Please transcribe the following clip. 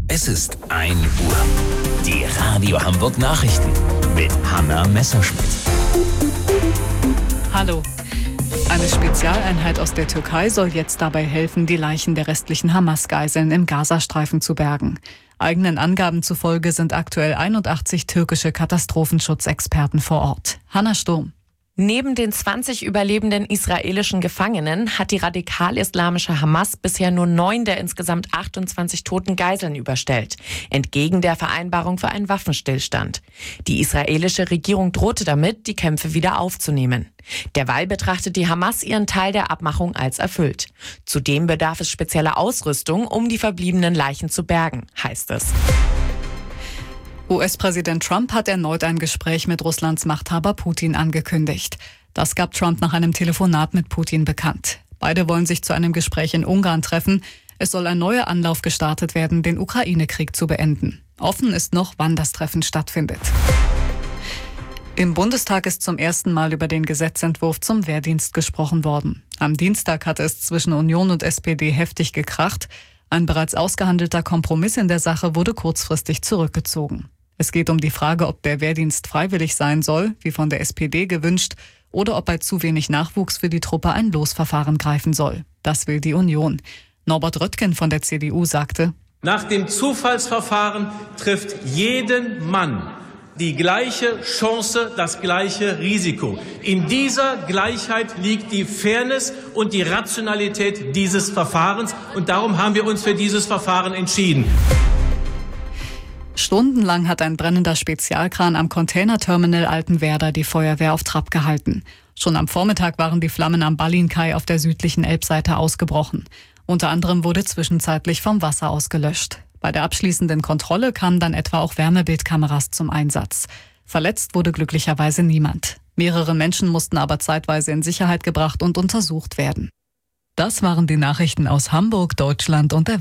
Es ist 1 Uhr. Die Radio Hamburg Nachrichten mit Hanna Messerschmidt. Hallo. Eine Spezialeinheit aus der Türkei soll jetzt dabei helfen, die Leichen der restlichen Hamas-Geiseln im Gazastreifen zu bergen. Eigenen Angaben zufolge sind aktuell 81 türkische Katastrophenschutzexperten vor Ort. Hanna Sturm. Neben den 20 überlebenden israelischen Gefangenen hat die radikal-islamische Hamas bisher nur 9 der insgesamt 28 toten Geiseln überstellt, entgegen der Vereinbarung für einen Waffenstillstand. Die israelische Regierung drohte damit, die Kämpfe wieder aufzunehmen. Derweil betrachtet die Hamas ihren Teil der Abmachung als erfüllt. Zudem bedarf es spezieller Ausrüstung, um die verbliebenen Leichen zu bergen, heißt es. US-Präsident Trump hat erneut ein Gespräch mit Russlands Machthaber Putin angekündigt. Das gab Trump nach einem Telefonat mit Putin bekannt. Beide wollen sich zu einem Gespräch in Ungarn treffen. Es soll ein neuer Anlauf gestartet werden, den Ukraine-Krieg zu beenden. Offen ist noch, wann das Treffen stattfindet. Im Bundestag ist zum ersten Mal über den Gesetzentwurf zum Wehrdienst gesprochen worden. Am Dienstag hatte es zwischen Union und SPD heftig gekracht. Ein bereits ausgehandelter Kompromiss in der Sache wurde kurzfristig zurückgezogen. Es geht um die Frage, ob der Wehrdienst freiwillig sein soll, wie von der SPD gewünscht, oder ob bei zu wenig Nachwuchs für die Truppe ein Losverfahren greifen soll. Das will die Union. Norbert Röttgen von der CDU sagte: Nach dem Zufallsverfahren trifft jeden Mann die gleiche Chance, das gleiche Risiko. In dieser Gleichheit liegt die Fairness und die Rationalität dieses Verfahrens. Und darum haben wir uns für dieses Verfahren entschieden. Stundenlang hat ein brennender Spezialkran am Containerterminal Altenwerder die Feuerwehr auf Trab gehalten. Schon am Vormittag waren die Flammen am Ballinkai auf der südlichen Elbseite ausgebrochen. Unter anderem wurde zwischenzeitlich vom Wasser aus gelöscht. Bei der abschließenden Kontrolle kamen dann etwa auch Wärmebildkameras zum Einsatz. Verletzt wurde glücklicherweise niemand. Mehrere Menschen mussten aber zeitweise in Sicherheit gebracht und untersucht werden. Das waren die Nachrichten aus Hamburg, Deutschland und der